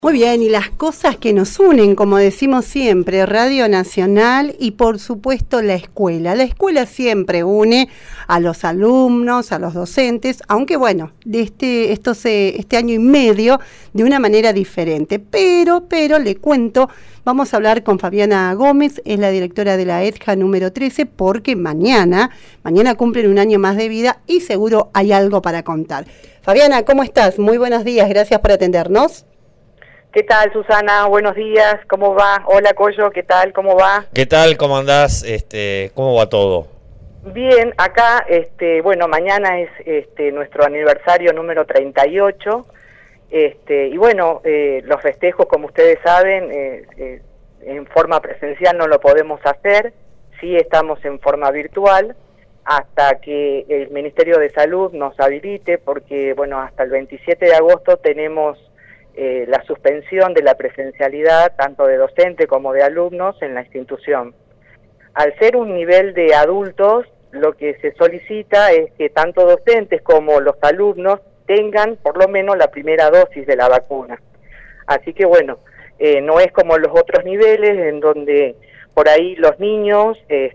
Muy bien, y las cosas que nos unen, como decimos siempre, Radio Nacional y por supuesto la escuela. La escuela siempre une a los alumnos, a los docentes, aunque bueno, de este año y medio de una manera diferente. Pero le cuento, vamos a hablar con Fabiana Gómez, es la directora de la EDJA número 13, porque mañana cumplen un año más de vida y seguro hay algo para contar. Fabiana, ¿cómo estás? Muy buenos días, gracias por atendernos. ¿Qué tal, Susana? Buenos días, ¿cómo va? Hola, Coyo, ¿qué tal? ¿Cómo va? ¿Qué tal? ¿Cómo andás? ¿Cómo va todo? Bien, acá, bueno, mañana es nuestro aniversario número 38, y bueno, los festejos, como ustedes saben, en forma presencial no lo podemos hacer, sí estamos en forma virtual, hasta que el Ministerio de Salud nos habilite, porque, bueno, hasta el 27 de agosto tenemos la suspensión de la presencialidad tanto de docente como de alumnos en la institución. Al ser un nivel de adultos, lo que se solicita es que tanto docentes como los alumnos tengan por lo menos la primera dosis de la vacuna. Así que bueno, no es como los otros niveles en donde por ahí los niños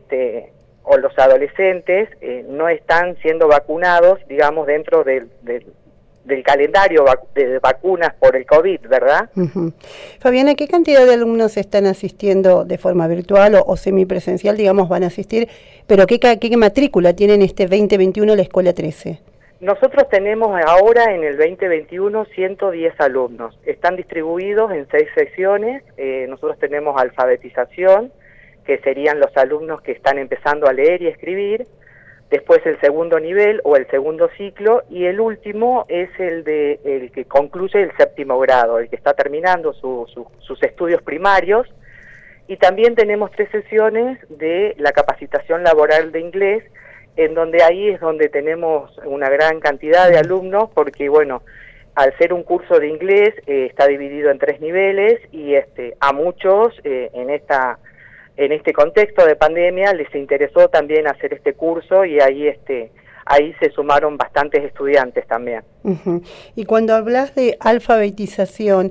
o los adolescentes no están siendo vacunados, digamos, dentro del calendario de vacunas por el COVID, ¿verdad? Uh-huh. Fabiana, ¿qué cantidad de alumnos están asistiendo de forma virtual o semipresencial, digamos, van a asistir? Pero ¿qué matrícula tienen este 2021 la Escuela 13? Nosotros tenemos ahora en el 2021 110 alumnos. Están distribuidos en 6 secciones. Nosotros tenemos alfabetización, que serían los alumnos que están empezando a leer y escribir. Después el segundo nivel o el segundo ciclo, y el último es el que concluye el 7º grado, el que está terminando sus estudios primarios. Y también tenemos 3 sesiones de la capacitación laboral de inglés, en donde ahí es donde tenemos una gran cantidad de alumnos, porque bueno, al ser un curso de inglés está dividido en 3 niveles, y a muchos en este contexto de pandemia les interesó también hacer este curso, y ahí se sumaron bastantes estudiantes también. Uh-huh. Y cuando hablas de alfabetización,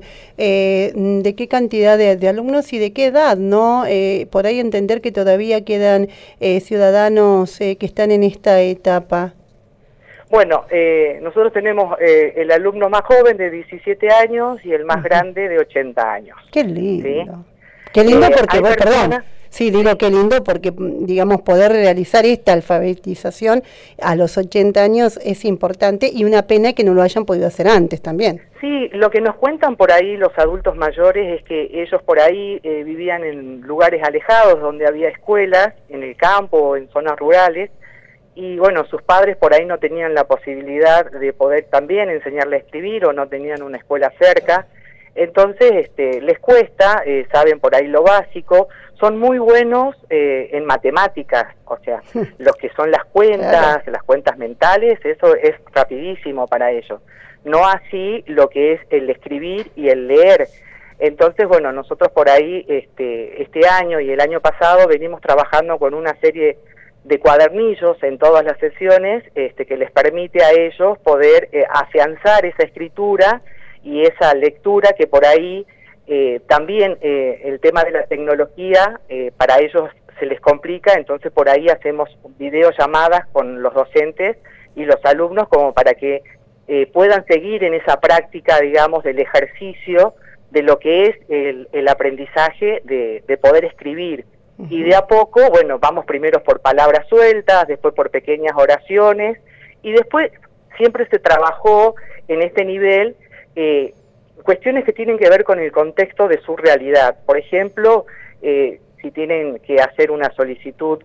¿de qué cantidad de alumnos y de qué edad, no? Por ahí entender que todavía quedan ciudadanos que están en esta etapa. Bueno, nosotros tenemos el alumno más joven de 17 años y el más grande de 80 años. ¡Qué lindo! ¿Sí? Qué lindo porque, perdón. Sí, digo qué lindo porque, digamos, poder realizar esta alfabetización a los 80 años es importante, y una pena que no lo hayan podido hacer antes también. Sí, lo que nos cuentan por ahí los adultos mayores es que ellos por ahí vivían en lugares alejados donde había escuelas, en el campo o en zonas rurales, y bueno, sus padres por ahí no tenían la posibilidad de poder también enseñarle a escribir, o no tenían una escuela cerca. Entonces les cuesta, saben por ahí lo básico, son muy buenos en matemáticas, o sea, los que son las cuentas, claro, las cuentas mentales, eso es rapidísimo para ellos. No así lo que es el escribir y el leer. Entonces, bueno, nosotros por ahí este año y el año pasado venimos trabajando con una serie de cuadernillos en todas las sesiones que les permite a ellos poder afianzar esa escritura y esa lectura, que por ahí también el tema de la tecnología para ellos se les complica. Entonces por ahí hacemos videollamadas con los docentes y los alumnos como para que puedan seguir en esa práctica, digamos, del ejercicio de lo que es el aprendizaje de poder escribir. Uh-huh. Y de a poco, bueno, vamos primero por palabras sueltas, después por pequeñas oraciones, y después siempre se trabajó en este nivel cuestiones que tienen que ver con el contexto de su realidad. Por ejemplo, si tienen que hacer una solicitud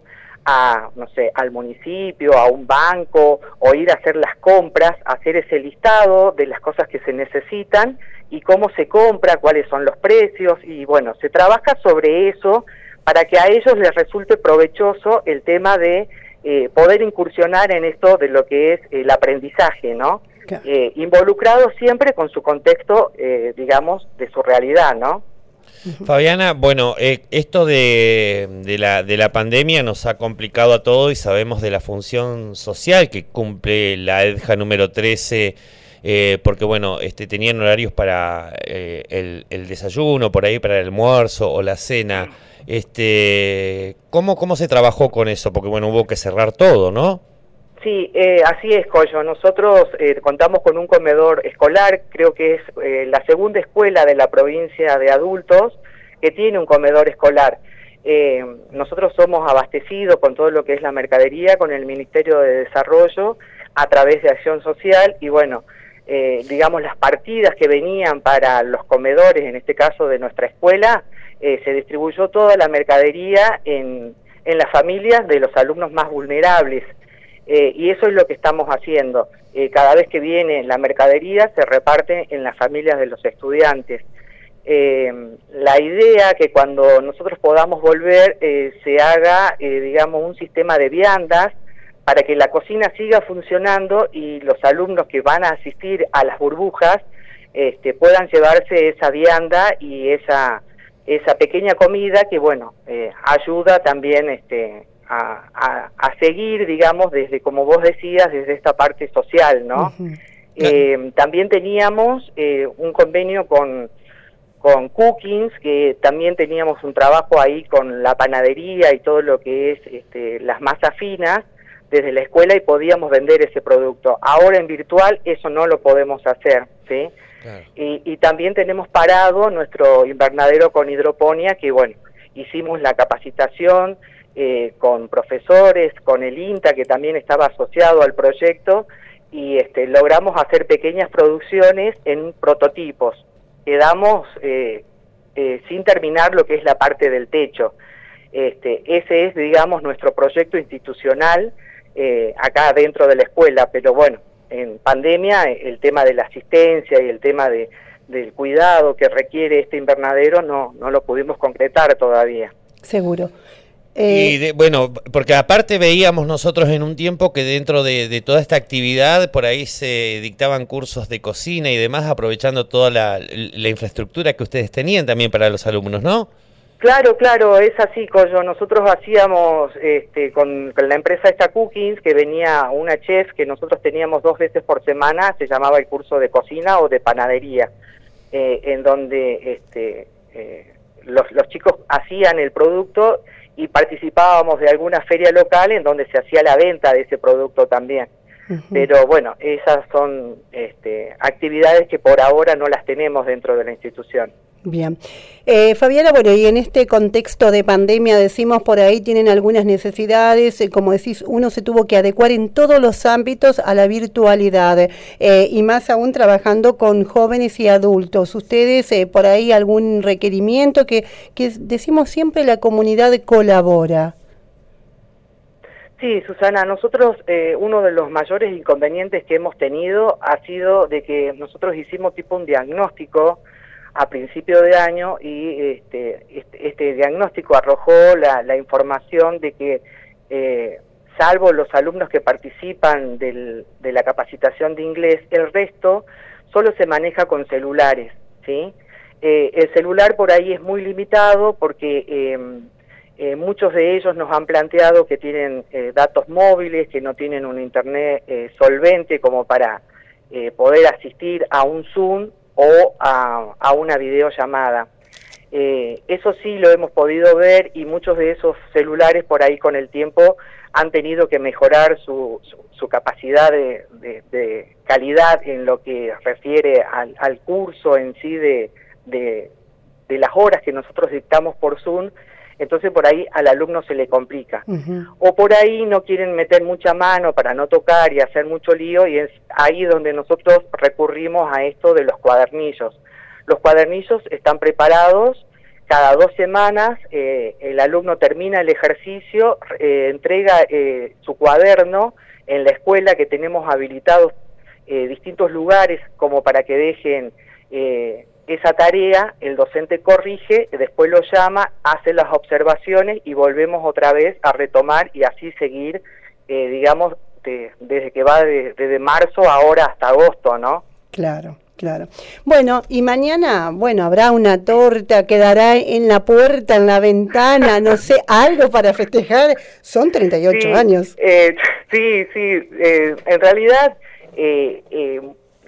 al municipio, a un banco, o ir a hacer las compras, hacer ese listado de las cosas que se necesitan y cómo se compra, cuáles son los precios, y bueno, se trabaja sobre eso para que a ellos les resulte provechoso el tema de poder incursionar en esto de lo que es el aprendizaje, ¿no? Involucrado siempre con su contexto, digamos, de su realidad, ¿no? Fabiana, bueno, esto de la pandemia nos ha complicado a todos, y sabemos de la función social que cumple la EDJA número 13 porque bueno, tenían horarios para el desayuno, por ahí para el almuerzo o la cena. ¿Cómo se trabajó con eso? Porque bueno, hubo que cerrar todo, ¿no? Sí, así es, Coyo. Nosotros contamos con un comedor escolar, creo que es la segunda escuela de la provincia de adultos que tiene un comedor escolar. Nosotros somos abastecidos con todo lo que es la mercadería, con el Ministerio de Desarrollo, a través de Acción Social, y bueno, digamos, las partidas que venían para los comedores, en este caso de nuestra escuela, se distribuyó toda la mercadería en las familias de los alumnos más vulnerables. Y eso es lo que estamos haciendo. Cada vez que viene la mercadería se reparte en las familias de los estudiantes. La idea que cuando nosotros podamos volver se haga, digamos, un sistema de viandas para que la cocina siga funcionando y los alumnos que van a asistir a las burbujas puedan llevarse esa vianda y esa pequeña comida que, bueno, ayuda también a seguir, digamos, desde, como vos decías, desde esta parte social, ¿no? También teníamos un convenio con Cookings, que también teníamos un trabajo ahí con la panadería y todo lo que es las masas finas desde la escuela, y podíamos vender ese producto. Ahora en virtual eso no lo podemos hacer, ¿sí? Claro. Y también tenemos parado nuestro invernadero con hidroponía, que bueno, hicimos la capacitación con profesores, con el INTA, que también estaba asociado al proyecto, y logramos hacer pequeñas producciones en prototipos. Quedamos sin terminar lo que es la parte del techo. Ese es, digamos, nuestro proyecto institucional acá dentro de la escuela, pero bueno, en pandemia el tema de la asistencia y el tema del cuidado que requiere este invernadero no lo pudimos concretar todavía. Seguro. Bueno, porque aparte veíamos nosotros en un tiempo que dentro de toda esta actividad por ahí se dictaban cursos de cocina y demás, aprovechando toda la infraestructura que ustedes tenían también para los alumnos, ¿no? Claro, es así, Coyo. Nosotros hacíamos con la empresa esta Cookings, que venía una chef que nosotros teníamos 2 veces por semana, se llamaba el curso de cocina o de panadería, en donde los chicos hacían el producto y participábamos de alguna feria local en donde se hacía la venta de ese producto también. Pero bueno, esas son actividades que por ahora no las tenemos dentro de la institución. Bien. Fabiana, bueno, y en este contexto de pandemia, decimos por ahí, tienen algunas necesidades, como decís, uno se tuvo que adecuar en todos los ámbitos a la virtualidad, y más aún trabajando con jóvenes y adultos. ¿Ustedes por ahí algún requerimiento que decimos siempre la comunidad colabora? Sí, Susana, nosotros uno de los mayores inconvenientes que hemos tenido ha sido de que nosotros hicimos tipo un diagnóstico a principio de año, y este diagnóstico arrojó la información de que salvo los alumnos que participan de la capacitación de inglés, el resto solo se maneja con celulares, ¿sí? El celular por ahí es muy limitado porque muchos de ellos nos han planteado que tienen datos móviles, que no tienen un internet solvente como para poder asistir a un Zoom o a una videollamada. Eso sí lo hemos podido ver, y muchos de esos celulares por ahí con el tiempo han tenido que mejorar su capacidad de calidad en lo que refiere al curso en sí de las horas que nosotros dictamos por Zoom. Entonces por ahí al alumno se le complica. O por ahí no quieren meter mucha mano para no tocar y hacer mucho lío, y es ahí donde nosotros recurrimos a esto de los cuadernillos. Los cuadernillos están preparados, cada 2 semanas el alumno termina el ejercicio, entrega su cuaderno en la escuela, que tenemos habilitados distintos lugares como para que dejen esa tarea, el docente corrige, después lo llama, hace las observaciones y volvemos otra vez a retomar y así seguir, digamos, desde que va desde marzo ahora hasta agosto, ¿no? Claro. Bueno, y mañana, bueno, habrá una torta, quedará en la puerta, en la ventana, no sé, algo para festejar. Son 38 años. Sí, en realidad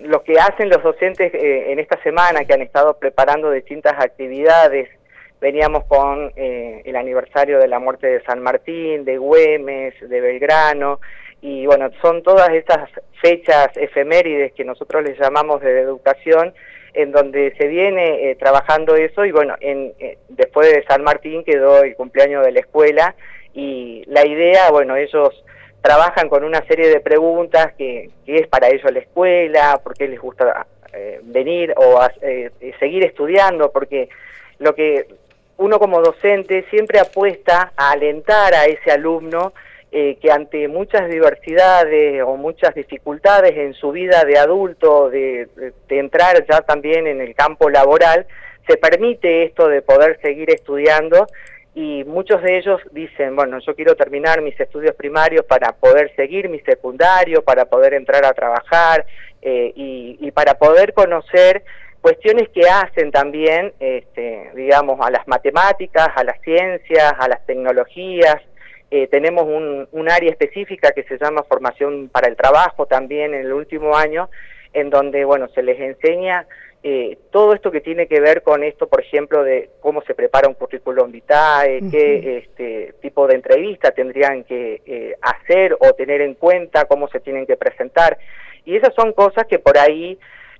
lo que hacen los docentes en esta semana, que han estado preparando distintas actividades. Veníamos con el aniversario de la muerte de San Martín, de Güemes, de Belgrano, y bueno, son todas estas fechas efemérides que nosotros les llamamos de educación, en donde se viene trabajando eso, y bueno, después de San Martín quedó el cumpleaños de la escuela, y la idea, bueno, ellos trabajan con una serie de preguntas que es para ellos la escuela, por qué les gusta venir o seguir estudiando, porque lo que uno como docente siempre apuesta a alentar a ese alumno que ante muchas diversidades o muchas dificultades en su vida de adulto, de entrar ya también en el campo laboral, se permite esto de poder seguir estudiando, y muchos de ellos dicen, bueno, yo quiero terminar mis estudios primarios para poder seguir mi secundario, para poder entrar a trabajar y para poder conocer cuestiones que hacen también, digamos, a las matemáticas, a las ciencias, a las tecnologías. Tenemos un área específica que se llama formación para el trabajo también en el último año, en donde, bueno, se les enseña todo esto que tiene que ver con esto, por ejemplo, de cómo se prepara un currículum vitae, qué tipo de entrevista tendrían que hacer o tener en cuenta, cómo se tienen que presentar. Y esas son cosas que por ahí,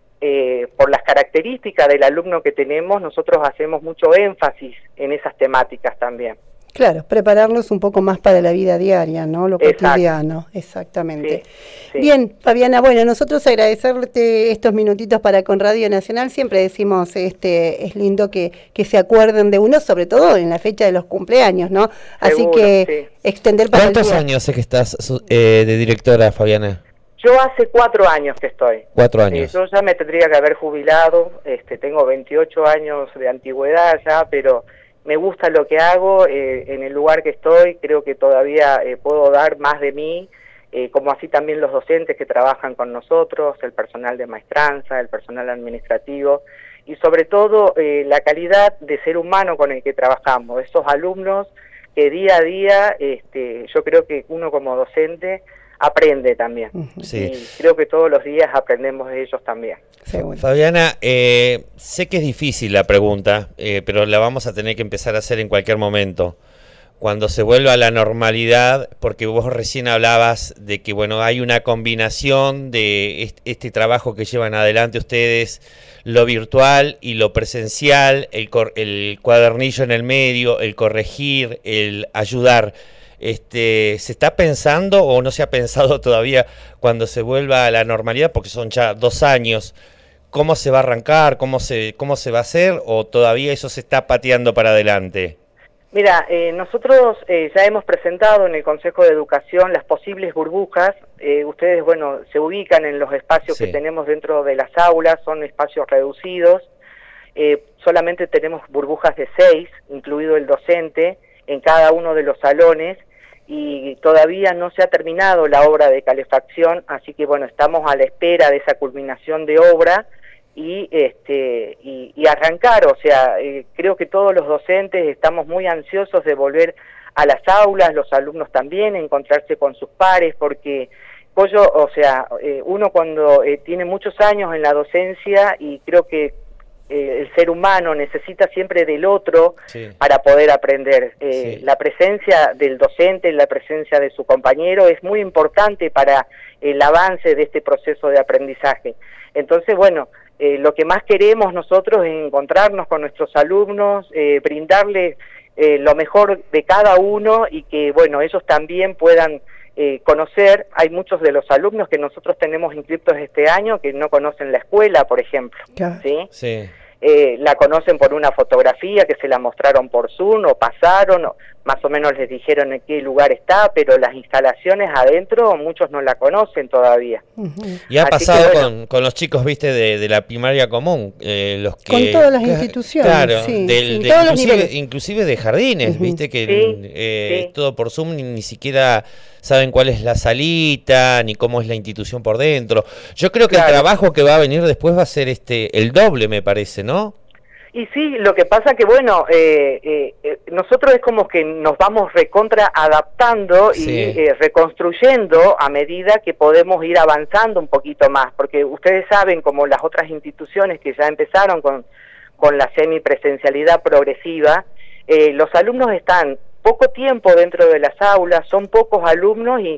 por las características del alumno que tenemos, nosotros hacemos mucho énfasis en esas temáticas también. Claro, prepararlos un poco más para la vida diaria, ¿no? Lo cotidiano, exactamente. Sí. Bien, Fabiana, bueno, nosotros agradecerte estos minutitos para con Radio Nacional. Siempre decimos, es lindo que se acuerden de uno, sobre todo en la fecha de los cumpleaños, ¿no? Así seguro, que extender para ¿Cuántos años es que estás de directora, Fabiana? Yo hace 4 años que estoy. 4 años. Yo ya me tendría que haber jubilado, tengo 28 años de antigüedad ya, pero me gusta lo que hago, en el lugar que estoy, creo que todavía puedo dar más de mí, como así también los docentes que trabajan con nosotros, el personal de maestranza, el personal administrativo, y sobre todo la calidad de ser humano con el que trabajamos, esos alumnos que día a día, yo creo que uno como docente aprende también, sí. Y creo que todos los días aprendemos de ellos también. Seguro. Fabiana, sé que es difícil la pregunta, pero la vamos a tener que empezar a hacer en cualquier momento. Cuando se vuelva a la normalidad, porque vos recién hablabas de que bueno, hay una combinación de este trabajo que llevan adelante ustedes, lo virtual y lo presencial, el cuadernillo en el medio, el corregir, el ayudar. ¿Se está pensando o no se ha pensado todavía cuando se vuelva a la normalidad, porque son ya 2 años, cómo se va a arrancar, cómo se va a hacer, o todavía eso se está pateando para adelante? Mira, nosotros ya hemos presentado en el Consejo de Educación las posibles burbujas. Ustedes, bueno, se ubican en los espacios que tenemos dentro de las aulas, son espacios reducidos. Solamente tenemos burbujas de 6, incluido el docente, en cada uno de los salones, y todavía no se ha terminado la obra de calefacción, así que bueno, estamos a la espera de esa culminación de obra y arrancar. O sea, creo que todos los docentes estamos muy ansiosos de volver a las aulas, los alumnos también, encontrarse con sus pares, porque uno cuando tiene muchos años en la docencia, y creo que el ser humano necesita siempre del otro para poder aprender. La presencia del docente, la presencia de su compañero es muy importante para el avance de este proceso de aprendizaje. Entonces, bueno, lo que más queremos nosotros es encontrarnos con nuestros alumnos, brindarles lo mejor de cada uno, y que, bueno, ellos también puedan conocer. Hay muchos de los alumnos que nosotros tenemos inscriptos este año que no conocen la escuela, por ejemplo. ¿Sí? La conocen por una fotografía que se la mostraron por Zoom, o pasaron, o más o menos les dijeron en qué lugar está, pero las instalaciones adentro muchos no la conocen todavía. Y ha pasado que, bueno, con los chicos, viste, de la primaria común, los que... Con todas las instituciones, claro, todos los niveles. Inclusive de jardines, viste, que todo por Zoom, ni siquiera saben cuál es la salita, ni cómo es la institución por dentro. Yo creo que el trabajo que va a venir después va a ser el doble, me parece, ¿no? Y sí, lo que pasa que, bueno, nosotros es como que nos vamos recontra adaptando y reconstruyendo a medida que podemos ir avanzando un poquito más, porque ustedes saben, como las otras instituciones que ya empezaron con la semipresencialidad progresiva, los alumnos están poco tiempo dentro de las aulas, son pocos alumnos y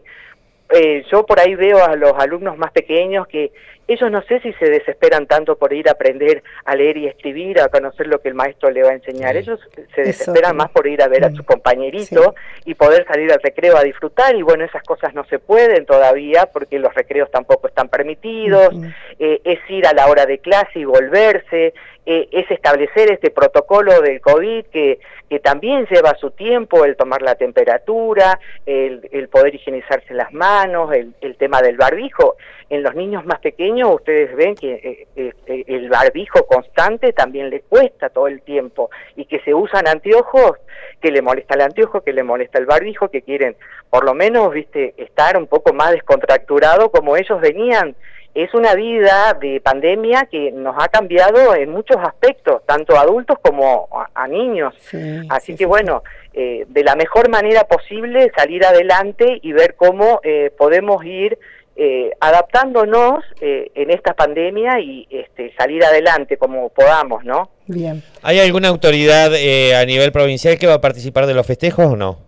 yo por ahí veo a los alumnos más pequeños que ellos no sé si se desesperan tanto por ir a aprender a leer y escribir, a conocer lo que el maestro le va a enseñar. Ellos se desesperan más por ir a ver a su compañerito y poder salir al recreo a disfrutar, y bueno, esas cosas no se pueden todavía porque los recreos tampoco están permitidos, es ir a la hora de clase y volverse, es establecer este protocolo del COVID que también lleva su tiempo, el tomar la temperatura, el poder higienizarse las manos, el tema del barbijo. En los niños más pequeños ustedes ven que el barbijo constante también le cuesta todo el tiempo, y que se usan anteojos, que le molesta el anteojo, que le molesta el barbijo, que quieren por lo menos, viste, estar un poco más descontracturado como ellos venían. Es una vida de pandemia que nos ha cambiado en muchos aspectos, tanto a adultos como a niños. Así que bueno, de la mejor manera posible salir adelante y ver cómo podemos ir adaptándonos en esta pandemia y salir adelante como podamos, ¿no? Bien. ¿Hay alguna autoridad a nivel provincial que va a participar de los festejos o no?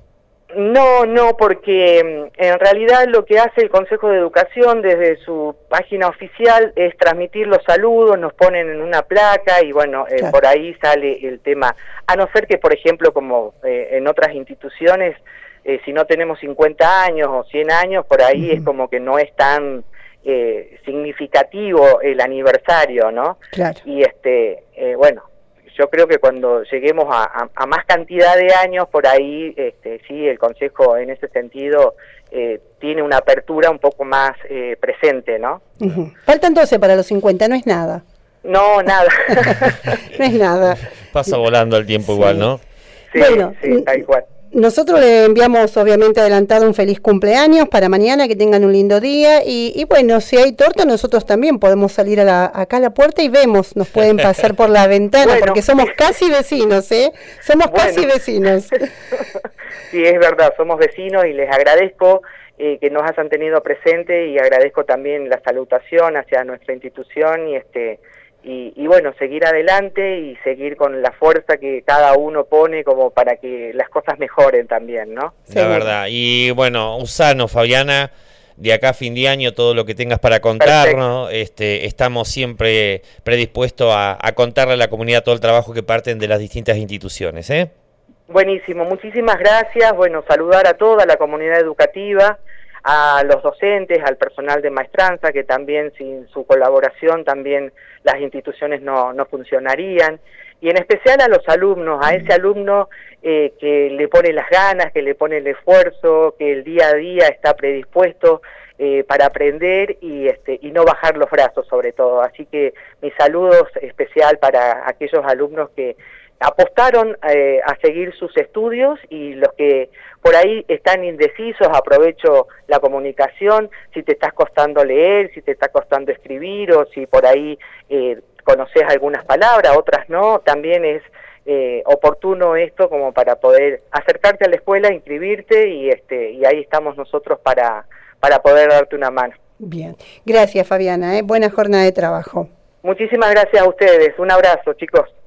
No, porque en realidad lo que hace el Consejo de Educación desde su página oficial es transmitir los saludos, nos ponen en una placa y bueno, claro, por ahí sale el tema. A no ser que, por ejemplo, como en otras instituciones, si no tenemos 50 años o 100 años, por ahí es como que no es tan significativo el aniversario, ¿no? Claro. Y bueno, yo creo que cuando lleguemos a más cantidad de años, por ahí sí, el Consejo en ese sentido tiene una apertura un poco más presente, ¿no? Faltan 12 para los 50, no es nada. No, nada. No es nada. Pasa volando el tiempo igual, ¿no? Sí, bueno, sí, tal cual. Nosotros le enviamos obviamente adelantado un feliz cumpleaños para mañana, que tengan un lindo día y bueno, si hay torta nosotros también podemos salir acá a la puerta y vemos, nos pueden pasar por la ventana, bueno, porque somos casi vecinos, somos casi vecinos. Sí, es verdad, somos vecinos y les agradezco que nos hayan tenido presente y agradezco también la salutación hacia nuestra institución y bueno, seguir adelante y seguir con la fuerza que cada uno pone como para que las cosas mejoren también, ¿no? La verdad. Y bueno, usanos, Fabiana, de acá a fin de año, todo lo que tengas para contarnos. Estamos siempre predispuestos a contarle a la comunidad todo el trabajo que parten de las distintas instituciones, Buenísimo, muchísimas gracias. Bueno, saludar a toda la comunidad educativa, a los docentes, al personal de maestranza, que también sin su colaboración también las instituciones no funcionarían, y en especial a los alumnos, a ese alumno que le pone las ganas, que le pone el esfuerzo, que el día a día está predispuesto para aprender y no bajar los brazos sobre todo. Así que mis saludos especial para aquellos alumnos que apostaron a seguir sus estudios, y los que por ahí están indecisos, aprovecho la comunicación, si te está costando leer, si te está costando escribir, o si por ahí conoces algunas palabras, otras no, también es oportuno esto como para poder acercarte a la escuela, inscribirte y ahí estamos nosotros para poder darte una mano. Bien, gracias Fabiana, buena jornada de trabajo. Muchísimas gracias a ustedes, un abrazo chicos.